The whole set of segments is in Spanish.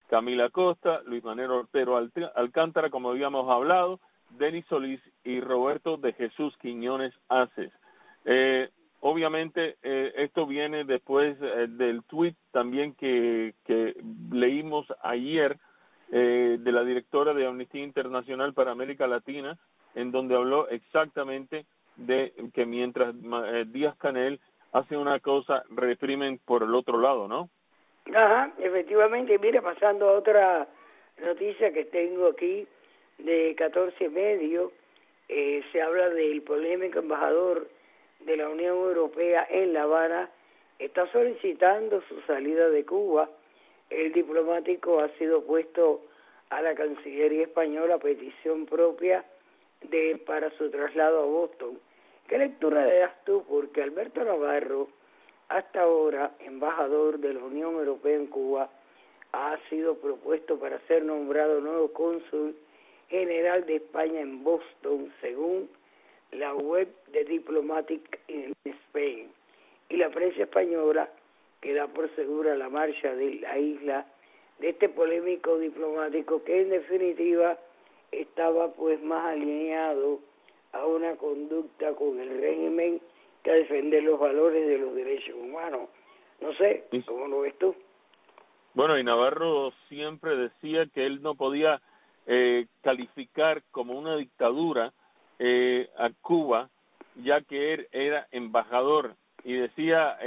Camila Costa, Luis Manuel Ortero Alcántara, como habíamos hablado, Denis Solís y Roberto de Jesús Quiñones Aces. Obviamente esto viene después del tuit también que leímos ayer de la directora de Amnistía Internacional para América Latina, en donde habló exactamente de que mientras Díaz-Canel hace una cosa, reprimen por el otro lado, ¿no? Ajá, efectivamente. Mira, pasando a otra noticia que tengo aquí de 14 Medios, se habla del polémico embajador de la Unión Europea en La Habana, está solicitando su salida de Cuba. El diplomático ha sido puesto a la Cancillería española a petición propia de él para su traslado a Boston. ¿Qué lectura le das tú? Porque Alberto Navarro, hasta ahora embajador de la Unión Europea en Cuba, ha sido propuesto para ser nombrado nuevo cónsul general de España en Boston, según la web de Diplomatic in Spain, y la prensa española que da por segura la marcha de la isla de este polémico diplomático que en definitiva estaba pues más alineado a una conducta con el régimen que a defender los valores de los derechos humanos. No sé, ¿cómo lo ves tú? Bueno, y Navarro siempre decía que él no podía calificar como una dictadura a Cuba, ya que él era embajador, y decía,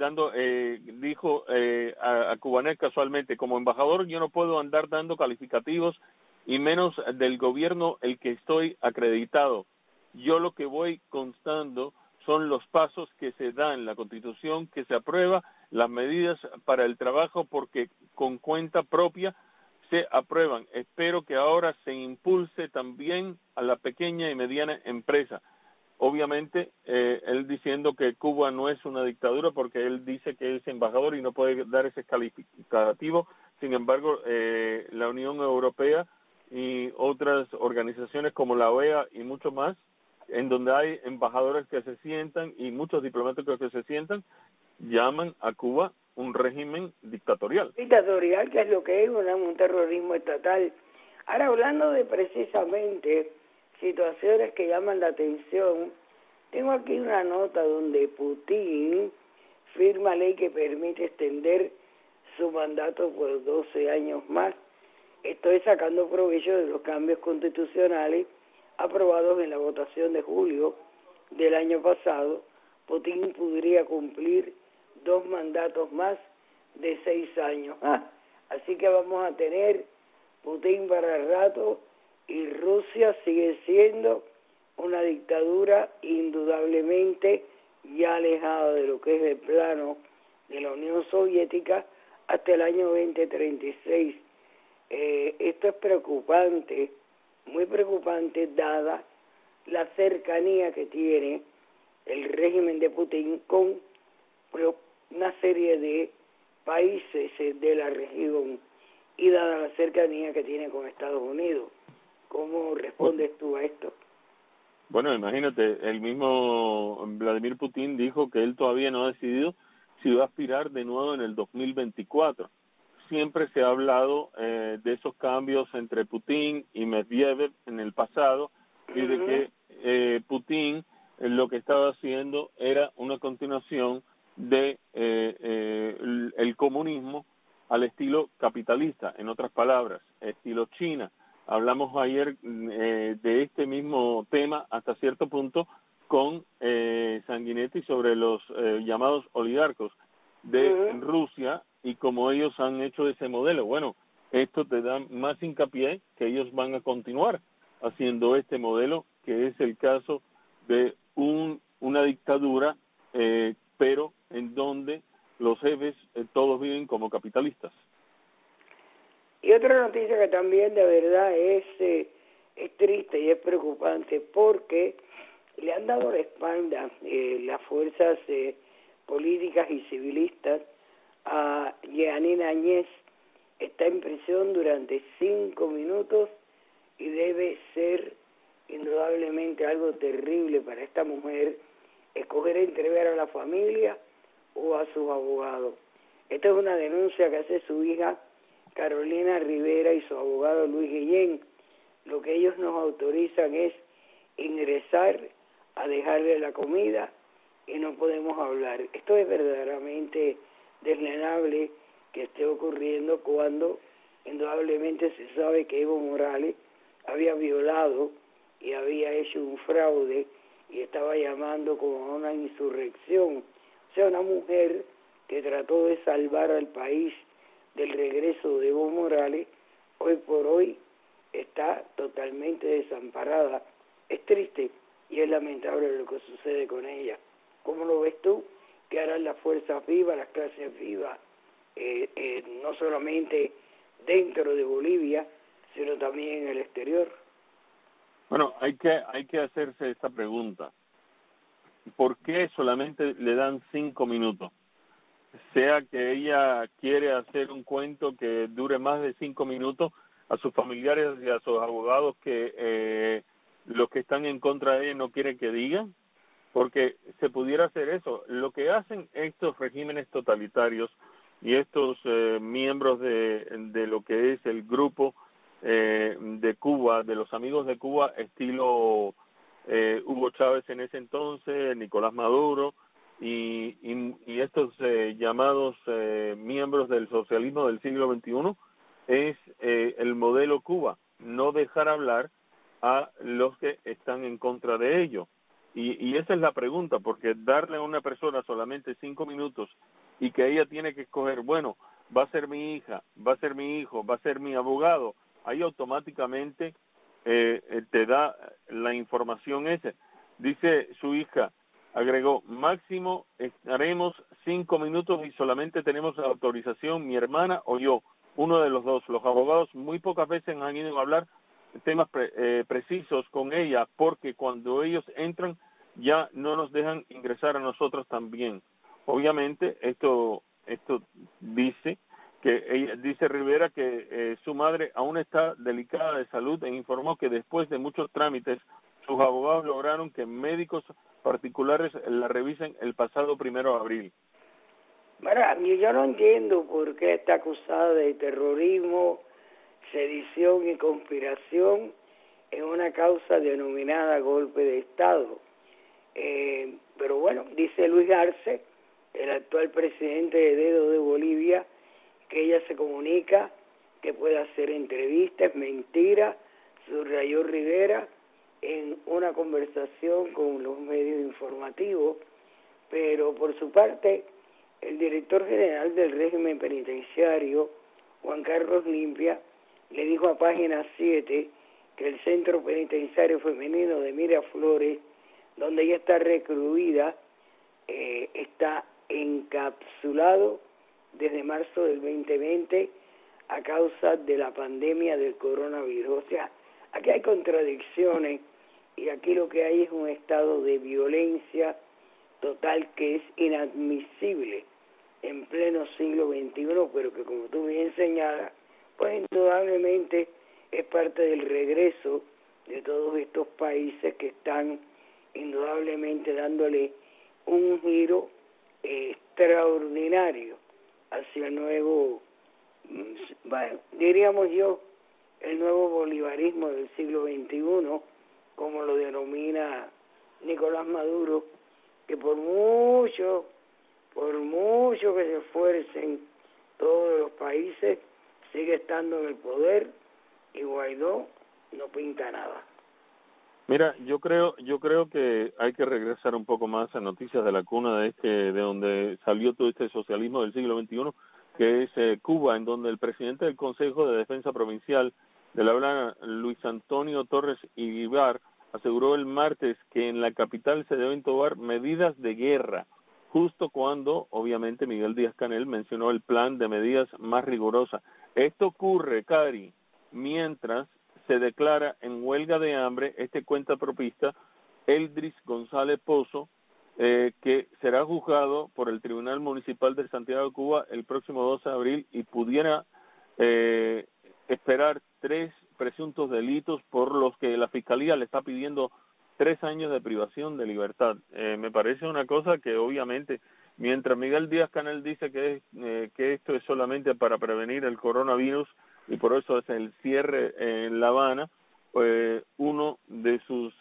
dijo a Cubanet casualmente, como embajador yo no puedo andar dando calificativos, y menos del gobierno el que estoy acreditado. Yo lo que voy constando son los pasos que se dan, la Constitución que se aprueba, las medidas para el trabajo, porque con cuenta propia se aprueban. Espero que ahora se impulse también a la pequeña y mediana empresa. Obviamente, él diciendo que Cuba no es una dictadura porque él dice que es embajador y no puede dar ese calificativo. Sin embargo, la Unión Europea y otras organizaciones como la OEA y mucho más, en donde hay embajadores que se sientan y muchos diplomáticos que se sientan, llaman a Cuba un régimen dictatorial. Dictatorial, que es lo que es, un terrorismo estatal. Ahora, hablando de precisamente situaciones que llaman la atención, tengo aquí una nota donde Putin firma ley que permite extender su mandato por 12 años más. Estoy sacando provecho de los cambios constitucionales aprobados en la votación de julio del año pasado. Putin podría cumplir 2 mandatos más de 6 años. Así que vamos a tener Putin para el rato, y Rusia sigue siendo una dictadura indudablemente ya alejada de lo que es el plano de la Unión Soviética hasta el año 2036. Esto es preocupante, muy preocupante, dada la cercanía que tiene el régimen de Putin con una serie de países de la región y dada la cercanía que tiene con Estados Unidos. ¿Cómo respondes tú a esto? Bueno, imagínate, el mismo Vladimir Putin dijo que él todavía no ha decidido si va a aspirar de nuevo en el 2024. Siempre se ha hablado de esos cambios entre Putin y Medvedev en el pasado, y de que Putin lo que estaba haciendo era una continuación de el comunismo al estilo capitalista, en otras palabras, estilo China. Hablamos ayer de este mismo tema hasta cierto punto con Sanguinetti sobre los llamados oligarcos de Rusia y cómo ellos han hecho ese modelo. Bueno, esto te da más hincapié que ellos van a continuar haciendo este modelo, que es el caso de una dictadura, pero en donde los jefes todos viven como capitalistas. Y otra noticia que también de verdad es triste y es preocupante, porque le han dado la espalda las fuerzas políticas y civilistas a Jeanine Áñez. Está en prisión durante 5 minutos y debe ser indudablemente algo terrible para esta mujer escoger entre ver a la familia o a sus abogados. Esta es una denuncia que hace su hija Carolina Rivera y su abogado Luis Guillén. Lo que ellos nos autorizan es ingresar a dejarle la comida y no podemos hablar. Esto es verdaderamente deslenable que esté ocurriendo cuando indudablemente se sabe que Evo Morales había violado y había hecho un fraude y estaba llamando como a una insurrección. O sea, una mujer que trató de salvar al país del regreso de Evo Morales, hoy por hoy está totalmente desamparada. Es triste y es lamentable lo que sucede con ella. ¿Cómo lo ves tú? ¿Qué harán las fuerzas vivas, las clases vivas, no solamente dentro de Bolivia, sino también en el exterior? Bueno, hay que hacerse esta pregunta. ¿Por qué solamente le dan 5 minutos? Sea que ella quiere hacer un cuento que dure más de 5 minutos, a sus familiares y a sus abogados que los que están en contra de ella no quieren que digan, porque se pudiera hacer eso. Lo que hacen estos regímenes totalitarios y estos miembros de lo que es el grupo de Cuba, de los amigos de Cuba, estilo Hugo Chávez en ese entonces, Nicolás Maduro, y estos llamados miembros del socialismo del siglo XXI, es el modelo Cuba, no dejar hablar a los que están en contra de ello. Y esa es la pregunta, porque darle a una persona solamente 5 minutos y que ella tiene que escoger, bueno, va a ser mi hija, va a ser mi hijo, va a ser mi abogado, ahí automáticamente te da la información esa. Dice su hija, agregó, máximo estaremos 5 minutos y solamente tenemos autorización mi hermana o yo, uno de los dos. Los abogados muy pocas veces han ido a hablar temas precisos con ella, porque cuando ellos entran ya no nos dejan ingresar a nosotros también. Obviamente esto dice que ella, dice Rivera que su madre aún está delicada de salud e informó que después de muchos trámites sus abogados lograron que médicos particulares la revisen el pasado 1 de abril. Bueno, yo no entiendo por qué está acusada de terrorismo, sedición y conspiración en una causa denominada golpe de Estado. Pero bueno, dice Luis Arce, el actual presidente de Dedo de Bolivia, que ella se comunica, que puede hacer entrevistas, mentira, subrayó Rivera en una conversación con los medios informativos, pero por su parte, el director general del régimen penitenciario, Juan Carlos Limpia, le dijo a Página 7 que el Centro Penitenciario Femenino de Miraflores, donde ella está recluida, está encapsulado desde marzo del 2020 a causa de la pandemia del coronavirus. O sea, aquí hay contradicciones y aquí lo que hay es un estado de violencia total que es inadmisible en pleno siglo XXI, pero que, como tú bien señalas, pues indudablemente es parte del regreso de todos estos países que están indudablemente dándole un giro extraordinario hacia el nuevo, bueno, diríamos yo, el nuevo bolivarismo del siglo XXI, como lo denomina Nicolás Maduro, que por mucho que se esfuercen todos los países, sigue estando en el poder y Guaidó no pinta nada. Mira, yo creo que hay que regresar un poco más a noticias de la cuna de donde salió todo este socialismo del siglo XXI, que es Cuba, en donde el presidente del Consejo de Defensa Provincial de La Habana, Luis Antonio Torres Iribar, aseguró el martes que en la capital se deben tomar medidas de guerra, justo cuando, obviamente, Miguel Díaz-Canel mencionó el plan de medidas más rigurosas. Esto ocurre, Cari, mientras se declara en huelga de hambre este cuentapropista Eldris González Pozo, que será juzgado por el Tribunal Municipal de Santiago de Cuba el próximo 12 de abril y pudiera esperar 3 presuntos delitos por los que la Fiscalía le está pidiendo 3 años de privación de libertad. Me parece una cosa que obviamente mientras Miguel Díaz-Canel dice que esto es solamente para prevenir el coronavirus y por eso es el cierre en La Habana, uno de sus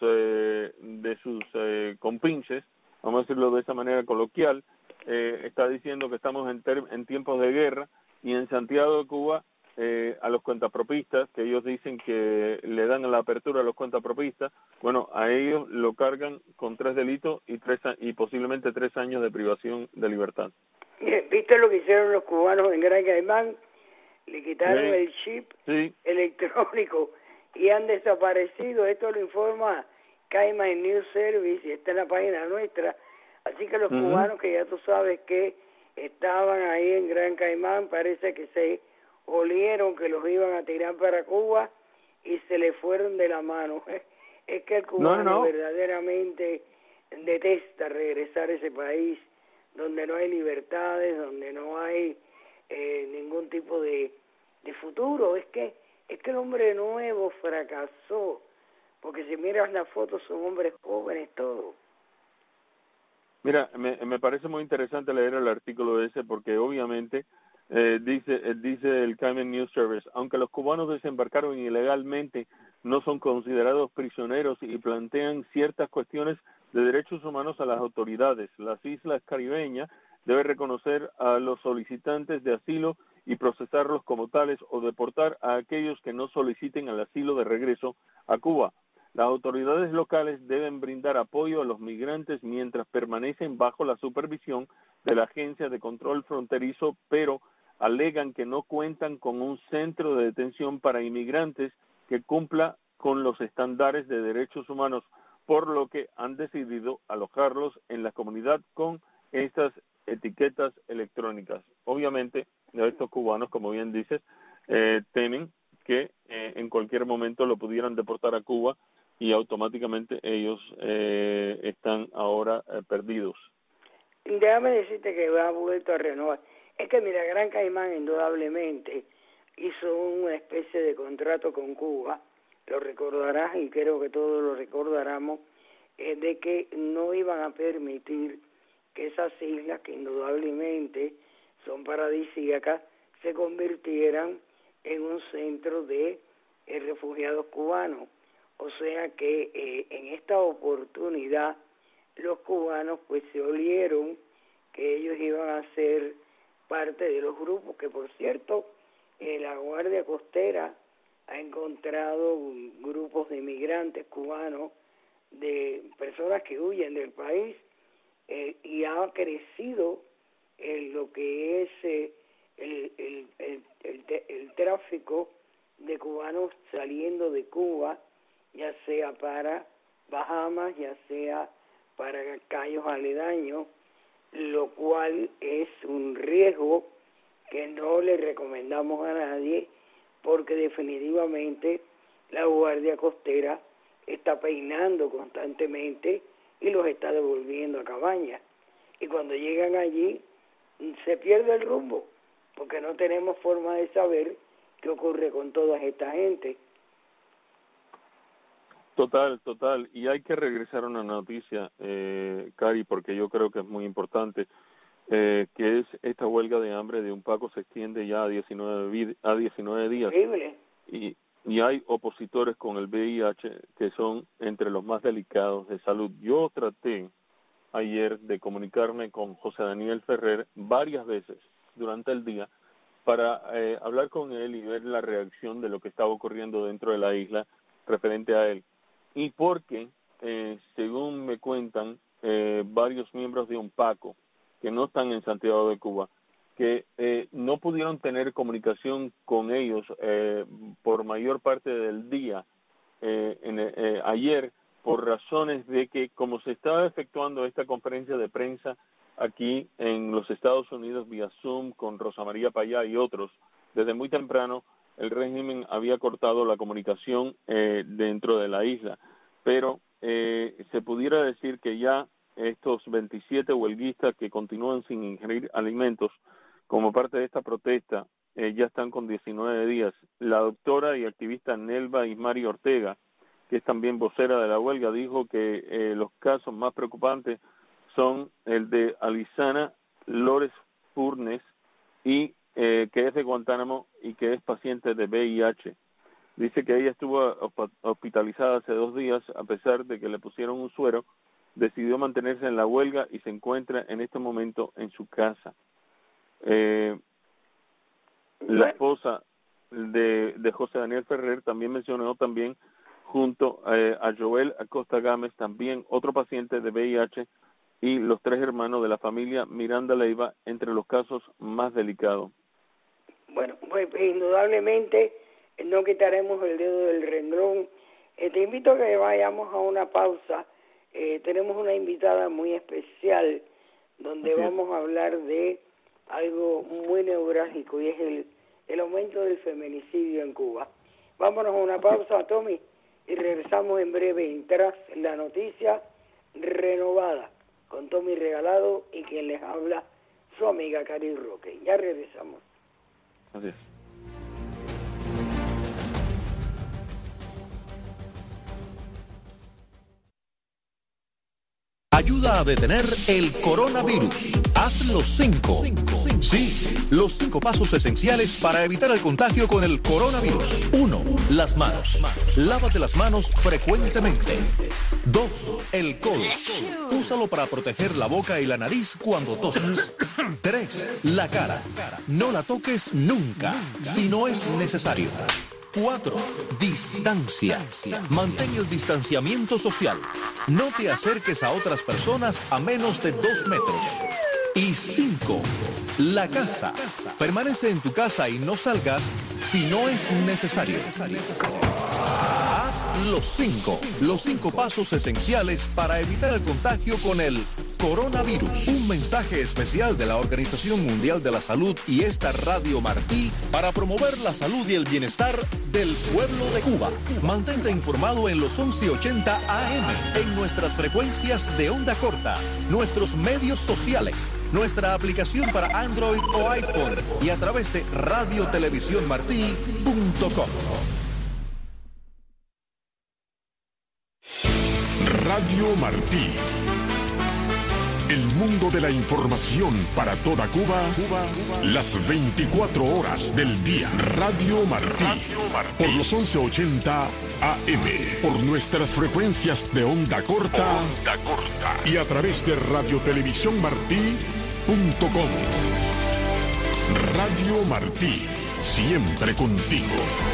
compinches, vamos a decirlo de esa manera coloquial, está diciendo que estamos en tiempos de guerra, y en Santiago de Cuba a los cuentapropistas, que ellos dicen que le dan la apertura a los cuentapropistas, bueno, a ellos lo cargan con 3 delitos y posiblemente 3 años de privación de libertad. ¿Viste lo que hicieron los cubanos en Gran Caimán? Le quitaron el chip electrónico y han desaparecido. Esto lo informa Cayman News Service y está en la página nuestra. Así que los cubanos que ya tú sabes que estaban ahí en Gran Caimán, parece que se olieron que los iban a tirar para Cuba y se le fueron de la mano. Es que el cubano verdaderamente detesta regresar a ese país donde no hay libertades, donde no hay ningún tipo de futuro. Es que el hombre nuevo fracasó, porque si miras las fotos son hombres jóvenes todos. Mira, me parece muy interesante leer el artículo ese porque obviamente dice el Cayman News Service, aunque los cubanos desembarcaron ilegalmente, no son considerados prisioneros y plantean ciertas cuestiones de derechos humanos a las autoridades. Las islas caribeñas deben reconocer a los solicitantes de asilo y procesarlos como tales o deportar a aquellos que no soliciten el asilo de regreso a Cuba. Las autoridades locales deben brindar apoyo a los migrantes mientras permanecen bajo la supervisión de la Agencia de Control Fronterizo, pero alegan que no cuentan con un centro de detención para inmigrantes que cumpla con los estándares de derechos humanos, por lo que han decidido alojarlos en la comunidad con estas etiquetas electrónicas. Obviamente, estos cubanos, como bien dices, temen que en cualquier momento lo pudieran deportar a Cuba y automáticamente ellos están ahora perdidos. Déjame decirte que ha vuelto a renovar. Es que mira, Gran Caimán indudablemente hizo una especie de contrato con Cuba, lo recordarás y creo que todos lo recordaremos, de que no iban a permitir que esas islas, que indudablemente son paradisíacas, se convirtieran en un centro de refugiados cubanos. O sea que en esta oportunidad los cubanos pues se olieron que ellos iban a ser parte de los grupos, que por cierto la Guardia Costera ha encontrado grupos de inmigrantes cubanos, de personas que huyen del país, y ha crecido lo que es el tráfico de cubanos saliendo de Cuba, ya sea para Bahamas, ya sea para Cayos aledaños, lo cual es un riesgo que no le recomendamos a nadie, porque definitivamente la Guardia Costera está peinando constantemente y los está devolviendo a cabañas. Y cuando llegan allí se pierde el rumbo, porque no tenemos forma de saber qué ocurre con toda esta gente. Total. Y hay que regresar a una noticia, Cari, porque yo creo que es muy importante, que es esta huelga de hambre de UNPACO se extiende ya a 19 días. Horrible. Y hay opositores con el VIH que son entre los más delicados de salud. Yo traté ayer de comunicarme con José Daniel Ferrer varias veces durante el día para hablar con él y ver la reacción de lo que estaba ocurriendo dentro de la isla referente a él. Y porque, según me cuentan, varios miembros de UNPACO que no están en Santiago de Cuba, que no pudieron tener comunicación con ellos por mayor parte del día ayer, por razones de que como se estaba efectuando esta conferencia de prensa aquí en los Estados Unidos vía Zoom con Rosa María Payá y otros, desde muy temprano el régimen había cortado la comunicación dentro de la isla, pero se pudiera decir que ya estos 27 huelguistas que continúan sin ingerir alimentos como parte de esta protesta ya están con 19 días. La doctora y activista Nelva Ismari Ortega, que es también vocera de la huelga, dijo que los casos más preocupantes son el de Alisana Lores Furnes, y que es de Guantánamo y que es paciente de VIH. Dice que ella estuvo hospitalizada hace 2 días, a pesar de que le pusieron un suero, decidió mantenerse en la huelga y se encuentra en este momento en su casa. La esposa de José Daniel Ferrer también mencionó también junto a Joel Acosta Gámez, también otro paciente de VIH, y los 3 hermanos de la familia Miranda Leiva, entre los casos más delicados. Bueno, pues indudablemente no quitaremos el dedo del renglón. Te invito a que vayamos a una pausa. Tenemos una invitada muy especial donde vamos a hablar de algo muy neurálgico, y es el aumento del feminicidio en Cuba. Vámonos a una pausa, Tommy, y regresamos en breve tras la noticia renovada con Tommy Regalado y quien les habla, su amiga Cari Roque. Ya regresamos. Así es. Ayuda a detener el coronavirus. Haz los 5. Sí, los 5 pasos esenciales para evitar el contagio con el coronavirus. 1. Las manos. Lávate las manos frecuentemente. 2. El codo. Úsalo para proteger la boca y la nariz cuando toses. 3. La cara. No la toques nunca, si no es necesario. 4. Distancia. Mantén el distanciamiento social. No te acerques a otras personas a menos de 2 metros. Y 5. La casa. Permanece en tu casa y no salgas si no es necesario. Haz los 5. Los 5 pasos esenciales para evitar el contagio con el coronavirus. Un mensaje especial de la Organización Mundial de la Salud y esta Radio Martí para promover la salud y el bienestar del pueblo de Cuba. Mantente informado en los 1180 AM, en nuestras frecuencias de onda corta, nuestros medios sociales, nuestra aplicación para Android o iPhone y a través de radiotelevisiónmartí.com. Radio Martí. El mundo de la información para toda Cuba, las 24 horas del día. Radio Martí. Por los 1180 AM. Por nuestras frecuencias de onda corta. Y a través de radiotelevisiónmartí.com. Radio Martí. Siempre contigo.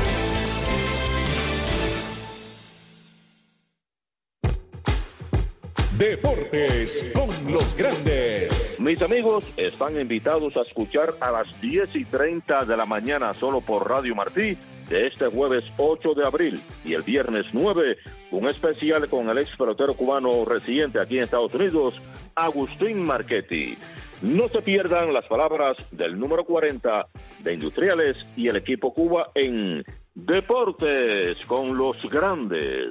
Deportes con los grandes. Mis amigos, están invitados a escuchar a las 10:30 de la mañana solo por Radio Martí de este jueves 8 de abril y el viernes 9, un especial con el ex pelotero cubano residente aquí en Estados Unidos, Agustín Marchetti. No se pierdan las palabras del número 40 de Industriales y el equipo Cuba en Deportes con los grandes.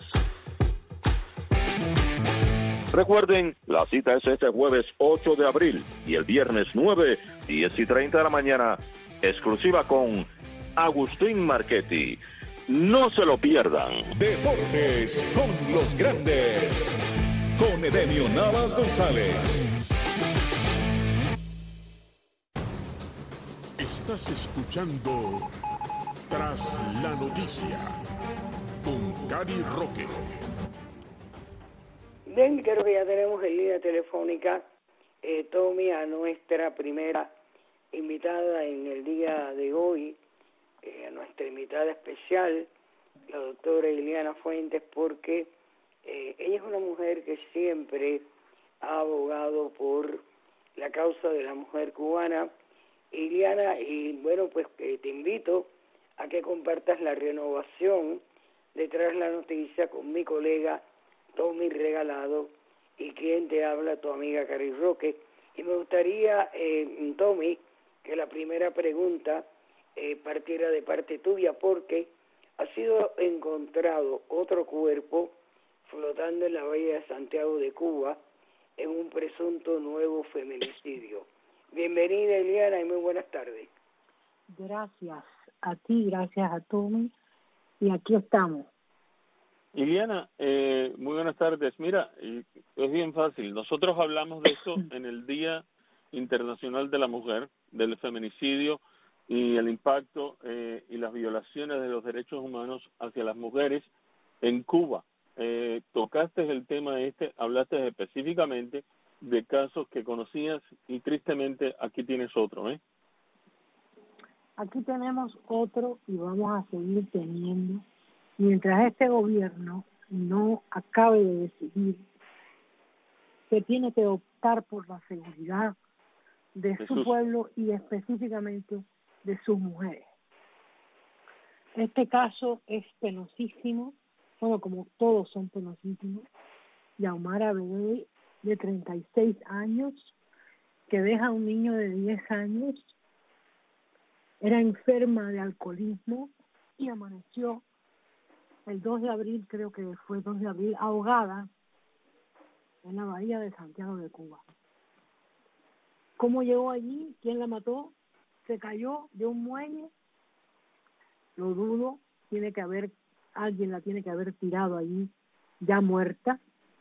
Recuerden, la cita es este jueves 8 de abril y el viernes 9, 10:30 de la mañana, exclusiva con Agustín Marchetti. No se lo pierdan. Deportes con los grandes. Con Edemio Navas González. Estás escuchando Tras la Noticia con Cari Roque. Bien, creo que ya tenemos en línea telefónica, Tommy, a nuestra primera invitada en el día de hoy, a nuestra invitada especial, la doctora Iliana Fuentes, porque ella es una mujer que siempre ha abogado por la causa de la mujer cubana. Iliana, y bueno, pues te invito a que compartas la renovación de Tras la Noticia con mi colega Tommy Regalado y quien te habla, tu amiga Cari Roque. Y me gustaría, Tommy, que la primera pregunta partiera de parte tuya, porque ha sido encontrado otro cuerpo flotando en la bahía de Santiago de Cuba en un presunto nuevo feminicidio. Bienvenida, Eliana, y muy buenas tardes. Gracias a ti, gracias a Tommy, y aquí estamos. Iliana, muy buenas tardes. Mira, es bien fácil. Nosotros hablamos de esto en Internacional de la Mujer, del feminicidio y el impacto y las violaciones de los derechos humanos hacia las mujeres en Cuba. Tocaste el tema hablaste específicamente de casos que conocías y tristemente aquí tienes otro, ¿eh? Aquí tenemos otro y vamos a seguir teniendo mientras este gobierno no acabe de decidir que tiene que optar por la seguridad de su pueblo y específicamente de sus mujeres. Este caso es penosísimo, bueno, como todos son penosísimos. Yaumara Bebé, de 36 años, que deja a un niño de 10 años, era enferma de alcoholismo y amaneció el 2 de abril, creo que fue 2 de abril, ahogada en la bahía de Santiago de Cuba. ¿Cómo llegó allí? ¿Quién la mató? ¿Se cayó de un muelle? Lo dudo, alguien la tiene que haber tirado allí ya muerta.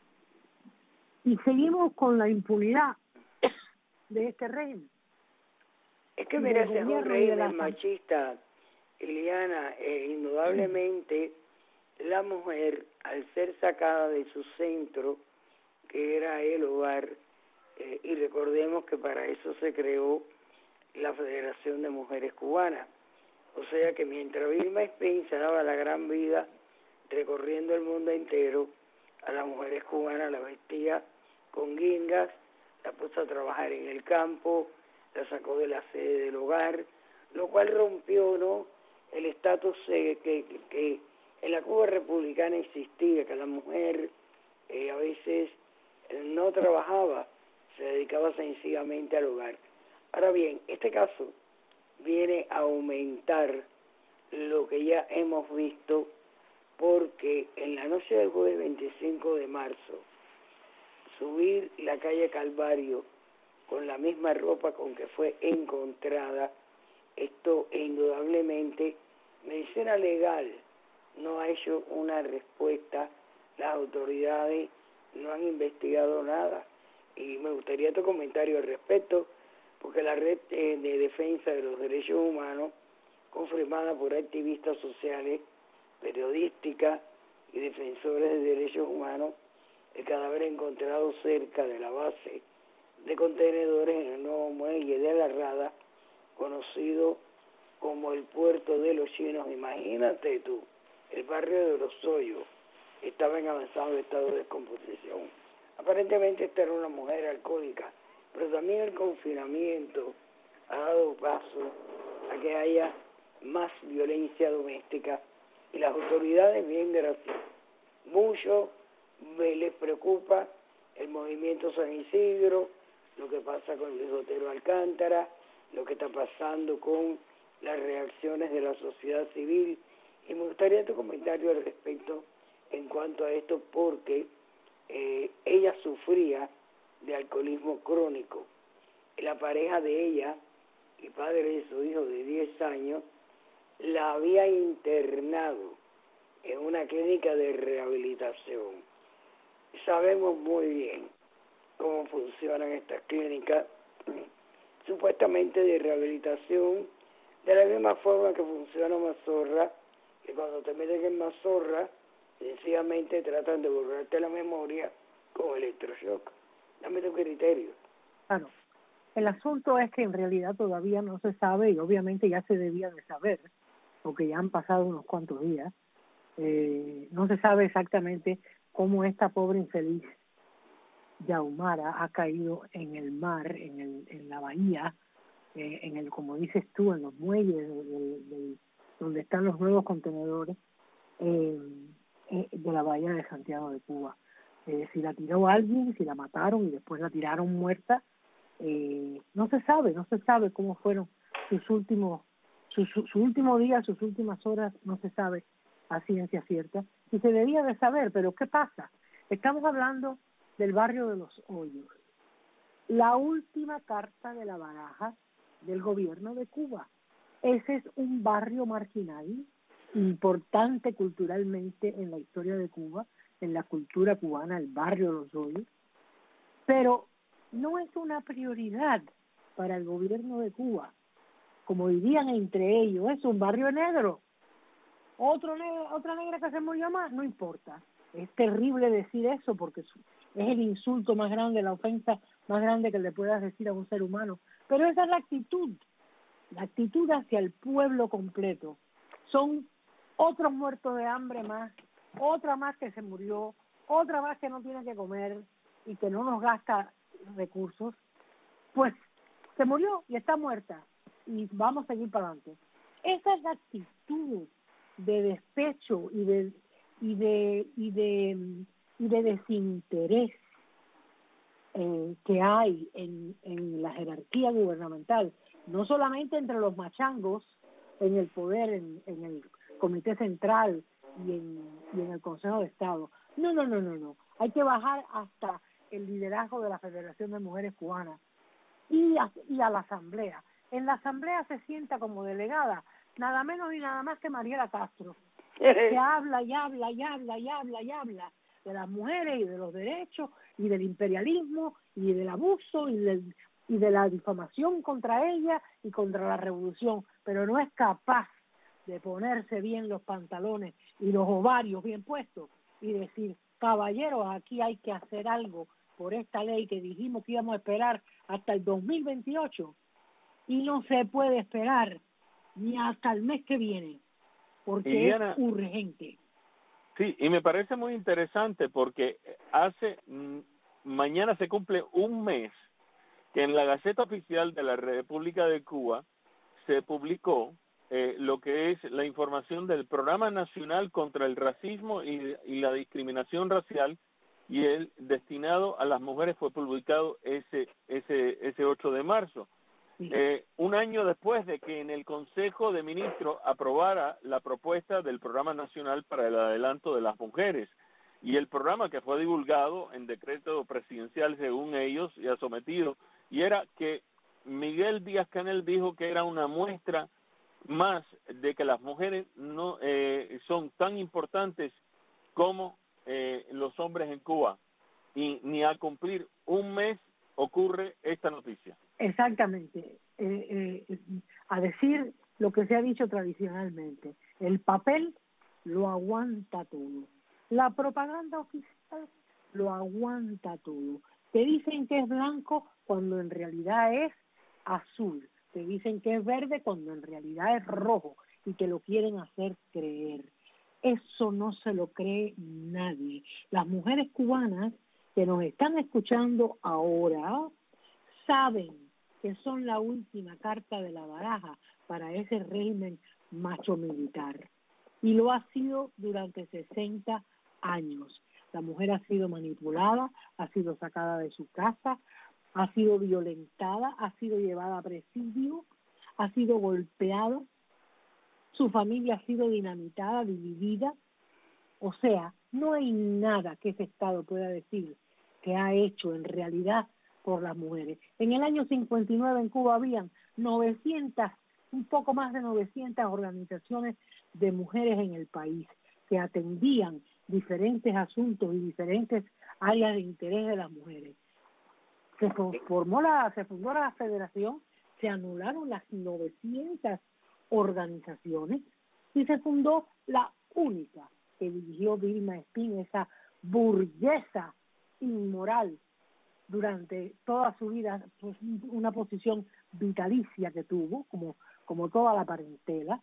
Y seguimos con la impunidad de este régimen. Es que mira, ese es un régimen machista, Liliana, indudablemente la mujer, al ser sacada de su centro, que era el hogar, y recordemos que para eso se creó la Federación de Mujeres Cubanas, o sea que mientras Vilma Spencer daba la gran vida recorriendo el mundo entero, a las mujeres cubanas la vestía con guindas, la puso a trabajar en el campo, la sacó de la sede del hogar, lo cual rompió, ¿no?, el estatus que en la Cuba republicana existía, que la mujer a veces no trabajaba, se dedicaba sencillamente al hogar. Ahora bien, este caso viene a aumentar lo que ya hemos visto, porque en la noche del jueves 25 de marzo, subir la calle Calvario con la misma ropa con que fue encontrada, esto indudablemente, medicina legal no ha hecho una respuesta, las autoridades no han investigado nada, y me gustaría tu comentario al respecto, porque la red de defensa de los derechos humanos, confirmada por activistas sociales, periodísticas y defensores de derechos humanos, el cadáver encontrado cerca de la base de contenedores en el nuevo muelle de La Rada, conocido como el puerto de los chinos. Imagínate tú, el barrio de Los Hoyos estaba en avanzado estado de descomposición. Aparentemente esta era una mujer alcohólica, pero también el confinamiento ha dado paso a que haya más violencia doméstica, y las autoridades, bien gracias, mucho les preocupa el movimiento San Isidro, lo que pasa con Luis Otero Alcántara, lo que está pasando con las reacciones de la sociedad civil, y me gustaría tu comentario al respecto en cuanto a esto, porque ella sufría de alcoholismo crónico. La pareja de ella y padre de su hijo de 10 años la había internado en una clínica de rehabilitación. Sabemos muy bien cómo funcionan estas clínicas, supuestamente de rehabilitación, de la misma forma que funciona Mazorra, que cuando te meten en Mazorra, sencillamente tratan de borrarte la memoria con electroshock. Dame tu criterio. Claro. El asunto es que en realidad todavía no se sabe, y obviamente ya se debía de saber, porque ya han pasado unos cuantos días. No se sabe exactamente cómo esta pobre infeliz Yaumara ha caído en el mar, en la bahía, como dices tú, en los muelles donde están los nuevos contenedores de la bahía de Santiago de Cuba. Si la tiró alguien, si la mataron y después la tiraron muerta, no se sabe cómo fueron su último día, sus últimas horas, no se sabe a ciencia cierta, y se debía de saber. Pero ¿qué pasa? Estamos hablando del barrio de Los Hoyos, la última carta de la baraja del gobierno de Cuba. Ese es un barrio marginal, importante culturalmente en la historia de Cuba, en la cultura cubana, el barrio de Los Hoyos, pero no es una prioridad para el gobierno de Cuba, como dirían entre ellos, es un barrio negro. Otra negra que se murió más, no importa. Es terrible decir eso porque es el insulto más grande, la ofensa más grande que le puedas decir a un ser humano. Pero esa es la actitud hacia el pueblo completo. Son otros muertos de hambre más, otra más que se murió, otra más que no tiene que comer y que no nos gasta recursos. Pues se murió y está muerta y vamos a seguir para adelante. Esa es la actitud de despecho y de desinterés que hay en la jerarquía gubernamental, no solamente entre los machangos en el poder, en el Comité Central y en el Consejo de Estado. No. Hay que bajar hasta el liderazgo de la Federación de Mujeres Cubanas y a la Asamblea. En la Asamblea se sienta como delegada nada menos y nada más que Mariela Castro, que habla de las mujeres y de los derechos y del imperialismo y del abuso y de la difamación contra ella y contra la revolución, pero no es capaz de ponerse bien los pantalones y los ovarios bien puestos y decir, caballeros, aquí hay que hacer algo por esta ley que dijimos que íbamos a esperar hasta el 2028 y no se puede esperar ni hasta el mes que viene porque Diana, es urgente. Sí, y me parece muy interesante porque mañana se cumple un mes que en la Gaceta Oficial de la República de Cuba se publicó lo que es la información del Programa Nacional contra el Racismo y la Discriminación Racial, y el destinado a las mujeres fue publicado ese 8 de marzo. Sí. Un año después de que en el Consejo de Ministros aprobara la propuesta del Programa Nacional para el Adelanto de las Mujeres, y el programa que fue divulgado en decreto presidencial según ellos y ha sometido, y era que Miguel Díaz-Canel dijo que era una muestra más de que las mujeres no son tan importantes como los hombres en Cuba, y ni a cumplir un mes ocurre esta noticia. Exactamente, a decir lo que se ha dicho tradicionalmente, el papel lo aguanta todo, la propaganda oficial lo aguanta todo, te dicen que es blanco cuando en realidad es azul, te dicen que es verde cuando en realidad es rojo y te lo quieren hacer creer. Eso no se lo cree nadie. Las mujeres cubanas que nos están escuchando ahora saben que son la última carta de la baraja para ese régimen macho militar. Y lo ha sido durante 60 años. La mujer ha sido manipulada, ha sido sacada de su casa, ha sido violentada, ha sido llevada a presidio, ha sido golpeada, su familia ha sido dinamitada, dividida. O sea, no hay nada que ese Estado pueda decir que ha hecho en realidad por las mujeres. En el año 59 en Cuba habían 900, un poco más de 900 organizaciones de mujeres en el país que atendían diferentes asuntos y diferentes áreas de interés de las mujeres. Se fundó la federación, se anularon las 900 organizaciones y se fundó la única que dirigió Vilma Espín, esa burguesa inmoral durante toda su vida, pues una posición vitalicia que tuvo, como toda la parentela.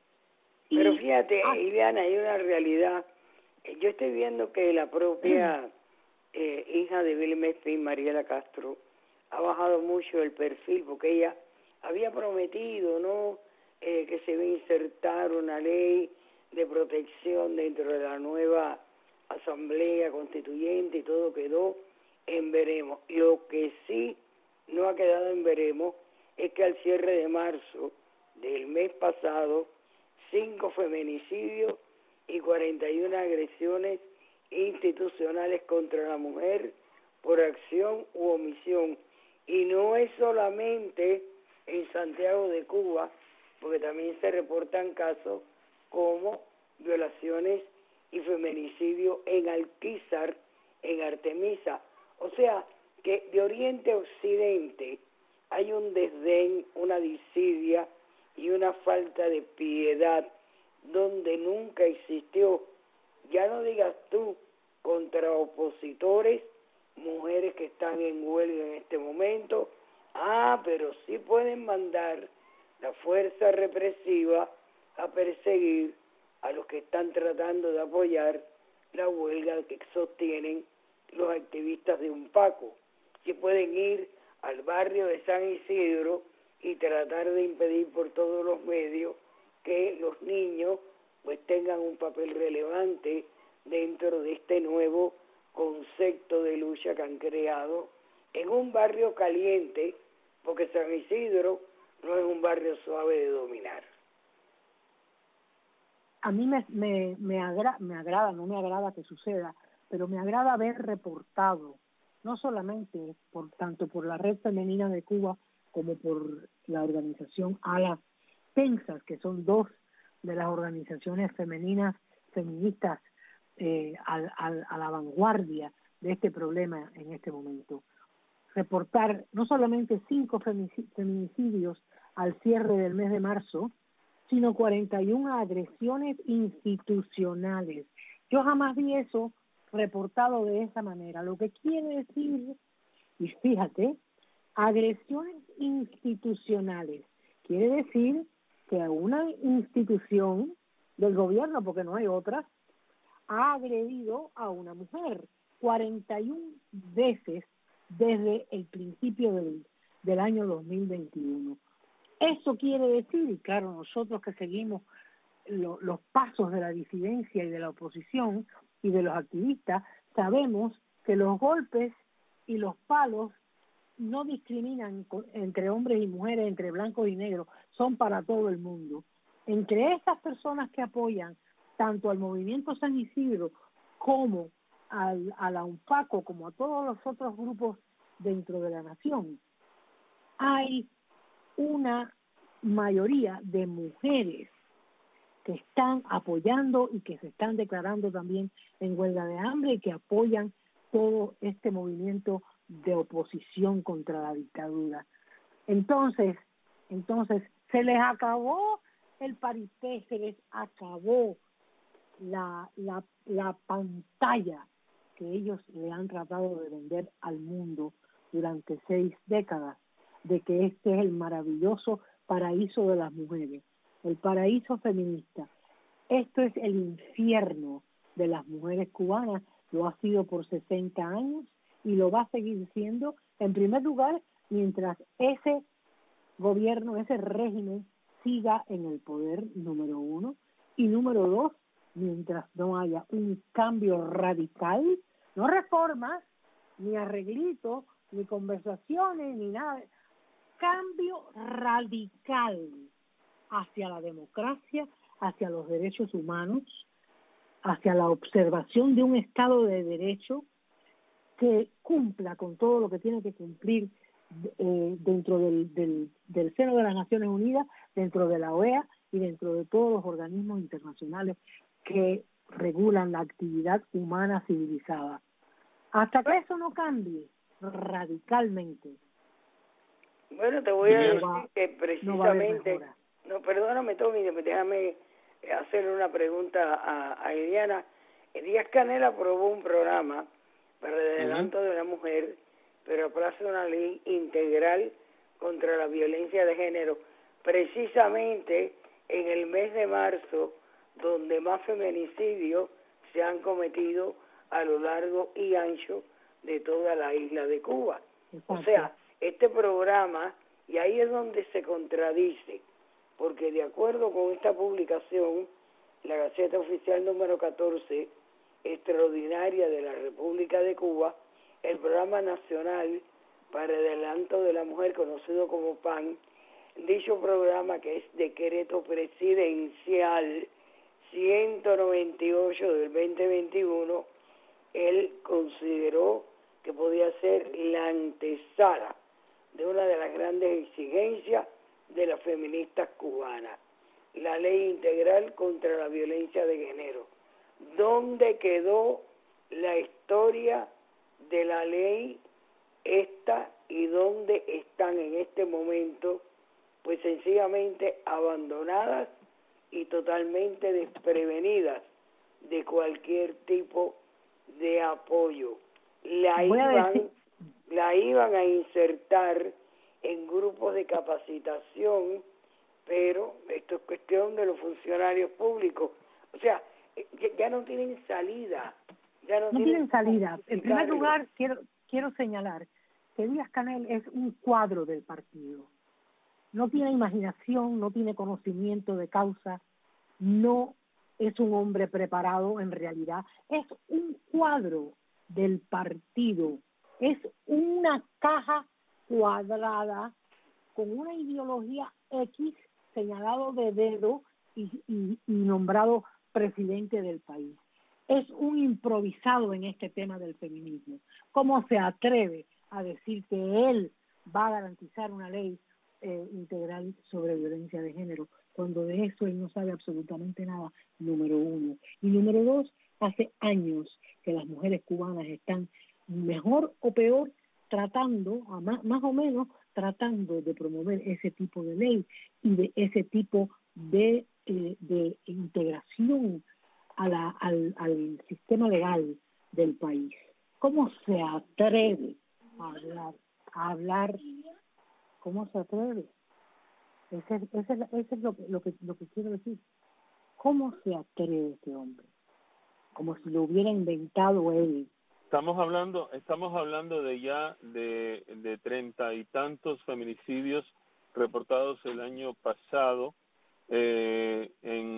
Pero fíjate, Ileana, hay una realidad. Yo estoy viendo que la propia hija de Vilma Espín, Mariela Castro, ha bajado mucho el perfil porque ella había prometido, ¿no?, que se iba a insertar una ley de protección dentro de la nueva Asamblea Constituyente y todo quedó en veremos. Lo que sí no ha quedado en veremos es que al cierre de marzo del mes pasado, 5 feminicidios y 41 agresiones institucionales contra la mujer por acción u omisión. Y no es solamente en Santiago de Cuba, porque también se reportan casos como violaciones y feminicidio en Alquizar, en Artemisa. O sea, que de oriente a occidente hay un desdén, una desidia y una falta de piedad donde nunca existió. Ya no digas tú contra opositores, mujeres que están en huelga en este momento, pero sí pueden mandar la fuerza represiva a perseguir a los que están tratando de apoyar la huelga que sostienen los activistas de UNPACO, que pueden ir al barrio de San Isidro y tratar de impedir por todos los medios que los niños pues tengan un papel relevante dentro de este nuevo concepto de lucha que han creado en un barrio caliente, porque San Isidro no es un barrio suave de dominar. A mí me agrada, no me agrada que suceda, pero me agrada ver reportado, no solamente tanto por la Red Femenina de Cuba como por la organización Alas Pensas, que son dos de las organizaciones feministas a la vanguardia de este problema en este momento. Reportar no solamente 5 feminicidios al cierre del mes de marzo, sino 41 agresiones institucionales. Yo jamás vi eso reportado de esa manera, lo que quiere decir, y fíjate, agresiones institucionales, quiere decir que una institución del gobierno, porque no hay otra, ha agredido a una mujer 41 veces desde el principio del año 2021. Eso quiere decir, y claro, nosotros que seguimos los pasos de la disidencia y de la oposición y de los activistas, sabemos que los golpes y los palos no discriminan entre hombres y mujeres, entre blancos y negros, son para todo el mundo. Entre esas personas que apoyan tanto al movimiento San Isidro como a la UNPACO, como a todos los otros grupos dentro de la nación, hay una mayoría de mujeres que están apoyando y que se están declarando también en huelga de hambre y que apoyan todo este movimiento de oposición contra la dictadura. Entonces se les acabó el paripé, se les acabó la pantalla que ellos le han tratado de vender al mundo durante 6 décadas, de que este es el maravilloso paraíso de las mujeres, el paraíso feminista. Esto es el infierno de las mujeres cubanas, lo ha sido por 60 años y lo va a seguir siendo, en primer lugar, mientras ese gobierno, ese régimen siga en el poder, número 1, y número 2, mientras no haya un cambio radical, no reformas, ni arreglitos, ni conversaciones, ni nada, cambio radical hacia la democracia, hacia los derechos humanos, hacia la observación de un Estado de Derecho que cumpla con todo lo que tiene que cumplir dentro del seno de las Naciones Unidas, dentro de la OEA y dentro de todos los organismos internacionales que regulan la actividad humana civilizada. Hasta que eso no cambie radicalmente. Bueno, te voy a decir que precisamente, perdóname, Tommy, déjame hacerle una pregunta a Eliana. Díaz Canel aprobó un programa para el adelanto de la mujer, pero aplaza una ley integral contra la violencia de género, precisamente en el mes de marzo, donde más feminicidios se han cometido a lo largo y ancho de toda la isla de Cuba. Exacto. O sea, este programa, y ahí es donde se contradice, porque de acuerdo con esta publicación, la Gaceta Oficial número 14, extraordinaria de la República de Cuba, el Programa Nacional para el Adelanto de la Mujer, conocido como PAN, dicho programa, que es Decreto Presidencial 198 del 2021, él consideró que podía ser la antesala de una de las grandes exigencias de las feministas cubanas, la Ley Integral contra la Violencia de Género. ¿Dónde quedó la historia de la ley está y dónde están en este momento, pues sencillamente abandonadas y totalmente desprevenidas de cualquier tipo de apoyo. La iban a insertar en grupos de capacitación, pero esto es cuestión de los funcionarios públicos. O sea, ya no tienen salida. No tienen salida. En primer lugar, quiero señalar que Díaz-Canel es un cuadro del partido. No tiene imaginación, no tiene conocimiento de causa, no es un hombre preparado en realidad, es un cuadro del partido, es una caja cuadrada con una ideología X señalado de dedo y nombrado presidente del país. Es un improvisado en este tema del feminismo. ¿Cómo se atreve a decir que él va a garantizar una ley integral sobre violencia de género, cuando de eso él no sabe absolutamente nada, número uno? Y número dos, hace años que las mujeres cubanas están mejor o peor tratando, más o menos tratando de promover ese tipo de ley y de ese tipo de integración al sistema legal del país. ¿Cómo se atreve a hablar? ¿Cómo se atreve? Ese es lo que quiero decir. ¿Cómo se atreve este hombre? Como si lo hubiera inventado él. Estamos hablando de ya de 30 y tantos feminicidios reportados el año pasado, y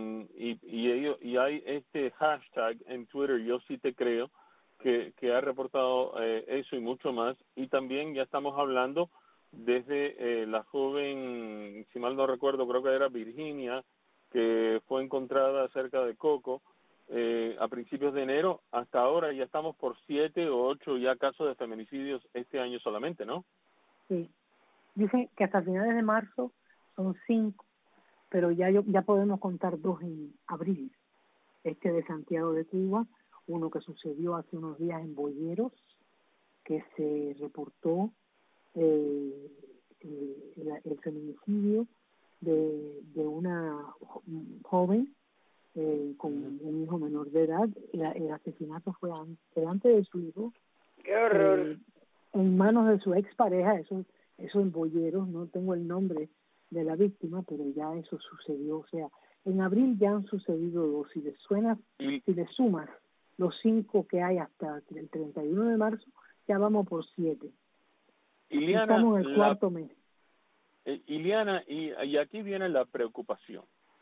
hay este hashtag en Twitter, Yo Sí Te Creo, que ha reportado eso y mucho más. Y también ya estamos hablando desde la joven, si mal no recuerdo, creo que era Virginia, que fue encontrada cerca de Coco a principios de enero. Hasta ahora ya estamos por 7 o 8 ya casos de feminicidios este año solamente, ¿no? Sí. Dicen que hasta finales de marzo son 5, pero ya podemos contar 2 en abril. Este de Santiago de Cuba, uno que sucedió hace unos días en Boyeros, que se reportó el feminicidio de una joven con un hijo menor de edad. El asesinato fue delante de su hijo. ¡Qué horror! En manos de su expareja. Eso en Boyeros, no tengo el nombre de la víctima, pero ya eso sucedió. O sea, en abril ya han sucedido 2. Si le sumas los 5 que hay hasta el 31 de marzo, ya vamos por 7. Iliana, estamos en el cuarto mes. Iliana, y aquí viene la preocupación,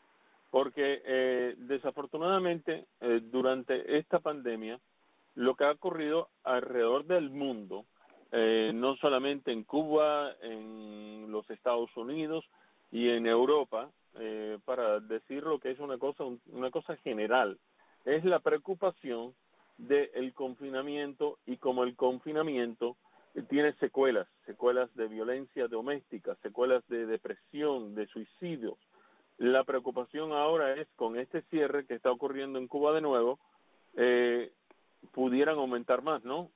porque desafortunadamente durante esta pandemia, lo que ha ocurrido alrededor del mundo, no solamente en Cuba, en los Estados Unidos y en Europa, para decir lo que es una cosa general, es la preocupación del confinamiento, y como el confinamiento tiene secuelas de violencia doméstica, secuelas de depresión, de suicidios. La preocupación ahora es, con este cierre que está ocurriendo en Cuba de nuevo, pudieran aumentar más, ¿no?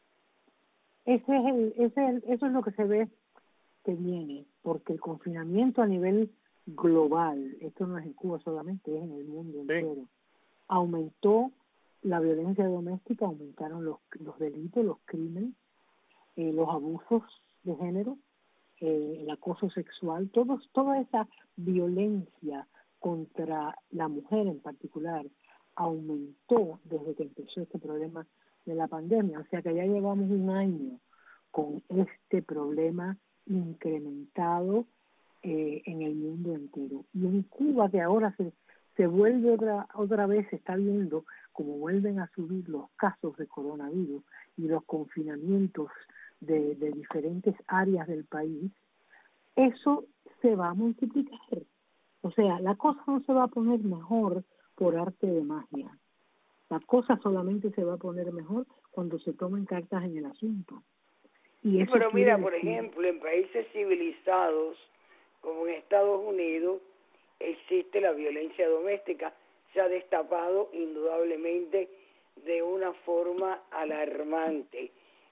Eso es lo que se ve que viene, porque el confinamiento a nivel global, esto no es en Cuba solamente, es en el mundo entero, aumentó la violencia doméstica, aumentaron los delitos, los crímenes, los abusos de género, el acoso sexual, toda esa violencia contra la mujer en particular aumentó desde que empezó este problema de la pandemia. O sea que ya llevamos un año con este problema incrementado en el mundo entero. Y en Cuba, que ahora se vuelve otra vez, se está viendo como vuelven a subir los casos de coronavirus y los confinamientos de diferentes áreas del país, eso se va a multiplicar. O sea, la cosa no se va a poner mejor por arte de magia. La cosa solamente se va a poner mejor cuando se tomen cartas en el asunto. Y eso pero mira, por ejemplo, en países civilizados como en Estados Unidos existe la violencia doméstica. Se ha destapado indudablemente de una forma alarmante.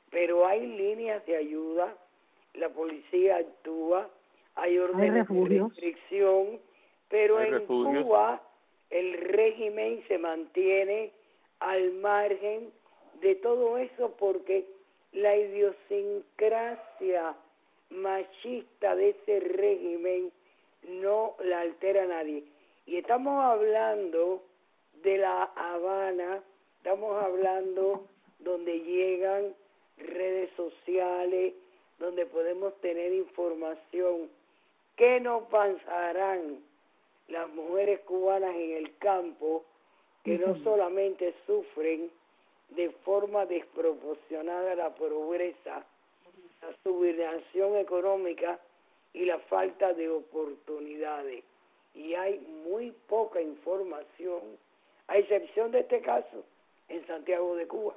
pero hay líneas de ayuda, la policía actúa, hay órdenes de restricción, pero en Cuba el régimen se mantiene al margen de todo eso porque la idiosincrasia machista de ese régimen no la altera a nadie. Y estamos hablando de La Habana, estamos hablando donde llegan redes sociales, donde podemos tener información. ¿Qué nos pasarán las mujeres cubanas en el campo que no solamente sufren de forma desproporcionada la pobreza, la subordinación económica y la falta de oportunidades? Y hay muy poca información, a excepción de este caso, en Santiago de Cuba.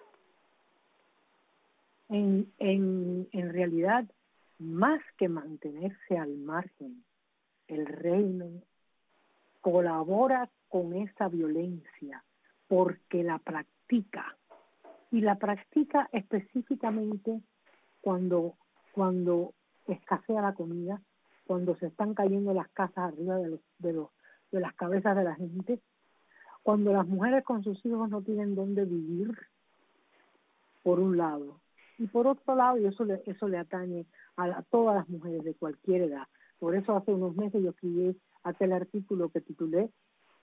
En realidad, más que mantenerse al margen, el régimen colabora con esa violencia porque la practica, y la practica específicamente cuando escasea la comida, cuando se están cayendo las casas arriba de las cabezas de la gente, cuando las mujeres con sus hijos no tienen dónde vivir, por un lado, y por otro lado, y eso le atañe a todas las mujeres de cualquier edad. Por eso hace unos meses yo escribí aquel artículo que titulé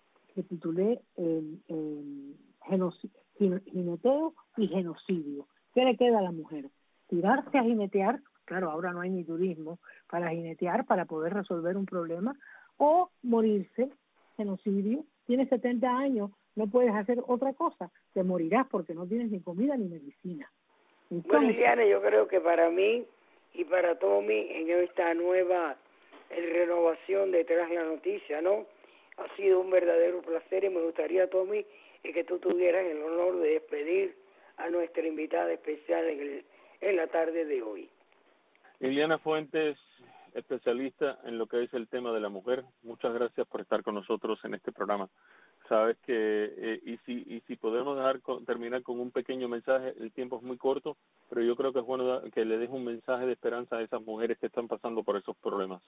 jineteo y genocidio. ¿Qué le queda a la mujer? Tirarse a jinetear, claro, ahora no hay ni turismo para jinetear, para poder resolver un problema, o morirse, genocidio. Tienes 70 años, no puedes hacer otra cosa, te morirás porque no tienes ni comida ni medicina. Entonces, bueno, Liliana, yo creo que para mí y para Tommy en esta nueva renovación de Tras la Noticia, ¿no? Ha sido un verdadero placer y me gustaría, Tommy, que tú tuvieras el honor de despedir a nuestra invitada especial en la tarde de hoy. Liliana Fuentes, especialista en lo que es el tema de la mujer, muchas gracias por estar con nosotros en este programa. Sabes que, y si podemos terminar con un pequeño mensaje, el tiempo es muy corto, pero yo creo que es bueno que le des un mensaje de esperanza a esas mujeres que están pasando por esos problemas.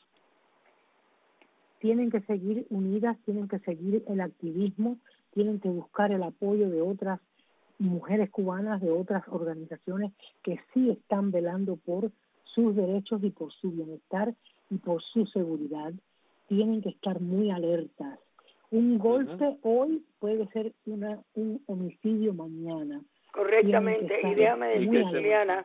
Tienen que seguir unidas, tienen que seguir el activismo, tienen que buscar el apoyo de otras mujeres cubanas, de otras organizaciones que sí están velando por sus derechos y por su bienestar y por su seguridad. Tienen que estar muy alertas. Un golpe hoy puede ser un homicidio mañana. Correctamente, y déjame decir, Liliana,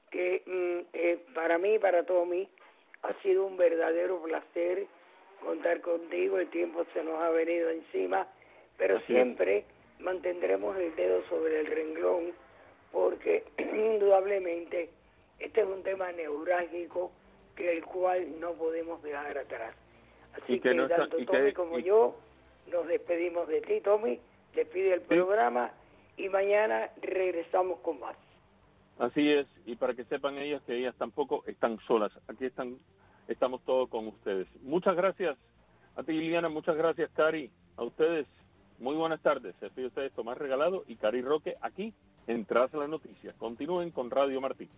que para mí y para Tommy ha sido un verdadero placer contar contigo. El tiempo se nos ha venido encima, pero siempre mantendremos el dedo sobre el renglón porque indudablemente este es un tema neurálgico el cual no podemos dejar atrás. Así que tanto Tommy como yo nos despedimos de ti, Tommy, despide el programa y mañana regresamos con más. Así es, y para que sepan ellas que ellas tampoco están solas, aquí estamos todos con ustedes. Muchas gracias a ti, Liliana, muchas gracias, Cari, a ustedes, muy buenas tardes. Se despide ustedes Tomás Regalado y Cari Roque aquí en Tras la Noticia. Continúen con Radio Martí.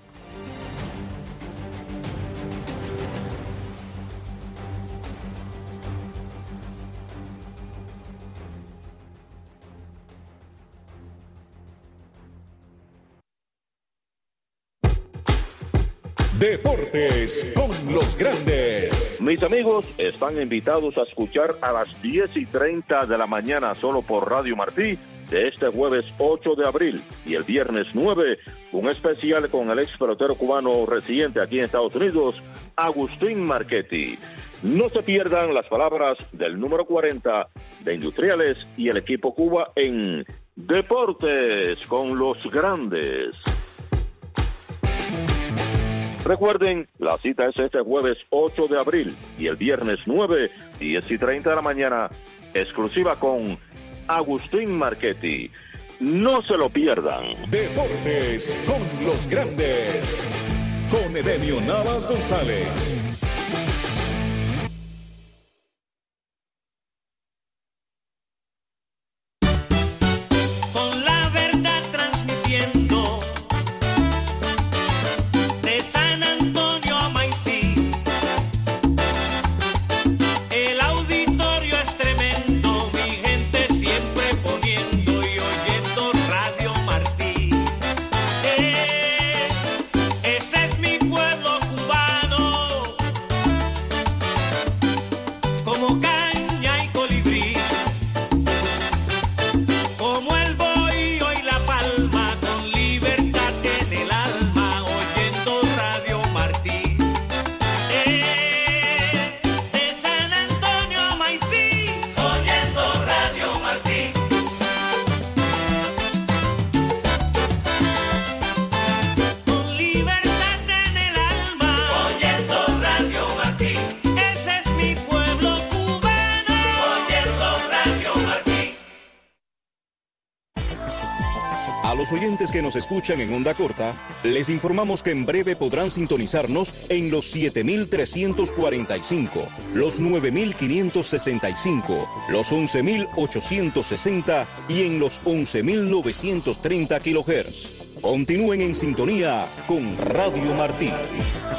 Deportes con los grandes. Mis amigos están invitados a escuchar a las 10:30 de la mañana solo por Radio Martí de este jueves 8 de abril y el viernes 9, un especial con el ex pelotero cubano residente aquí en Estados Unidos, Agustín Marchetti. No se pierdan las palabras del número 40 de Industriales y el equipo Cuba en Deportes con los grandes. Recuerden, la cita es este jueves 8 de abril y el viernes 9, 10:30 de la mañana, exclusiva con Agustín Marchetti. No se lo pierdan. Deportes con los grandes. Con Edemio Navas González. los oyentes que nos escuchan en onda corta, les informamos que en breve podrán sintonizarnos en los 7.345, los 9.565, los 11.860 y en los 11.930 kHz. Continúen en sintonía con Radio Martí.